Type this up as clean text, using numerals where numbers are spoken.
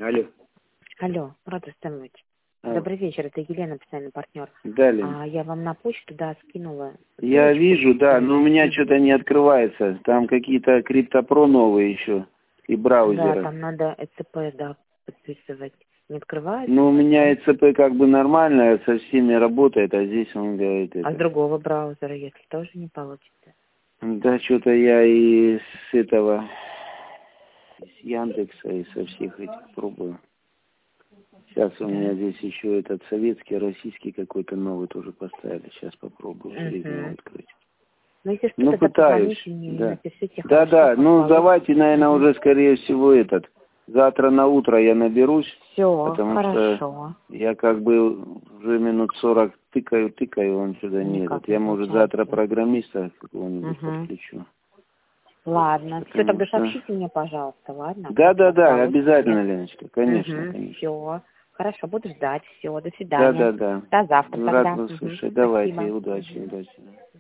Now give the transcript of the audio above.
Алло. Алло, Мурат Рустамович. А. Добрый вечер, это Елена, постоянный партнер. Далее. Я вам на почту, скинула. Я ссылочку. вижу, да, но у меня что-то не открывается. Там какие-то криптопро новые еще и браузеры. Да, там надо ЭЦП, подписывать. Не открывается? Ну, у меня ЭЦП как бы нормально, со всеми работает, а здесь он говорит это. А с другого браузера, если тоже не получится? Да, что-то я и с этого, с Яндекса и со всех этих пробую. Сейчас у меня здесь еще этот советский, российский какой-то новый тоже поставили. Сейчас попробую через него открыть. Ну, если что, Ну, тогда пытаюсь, позвоните мне и да. напишите. Да, ну, давайте, наверное, уже, скорее всего, завтра на утро я наберусь. Все, потому хорошо. что я как бы уже минут 40 тыкаю, он сюда не Никак идет. не Я, может, получается. завтра программиста какого-нибудь подключу. Ладно, все, тогда Что... сообщите мне, пожалуйста, ладно? Да, обязательно, Леночка, конечно. Все, хорошо, буду ждать. Все, до свидания. Да. До завтра Рад тогда. вас слышать. Давайте, Спасибо. удачи.